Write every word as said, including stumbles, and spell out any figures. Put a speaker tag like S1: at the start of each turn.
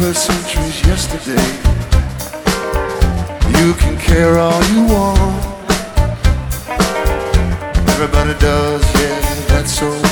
S1: twenty-first century's yesterday. You can care all you want. Everybody does, yeah, that's okay.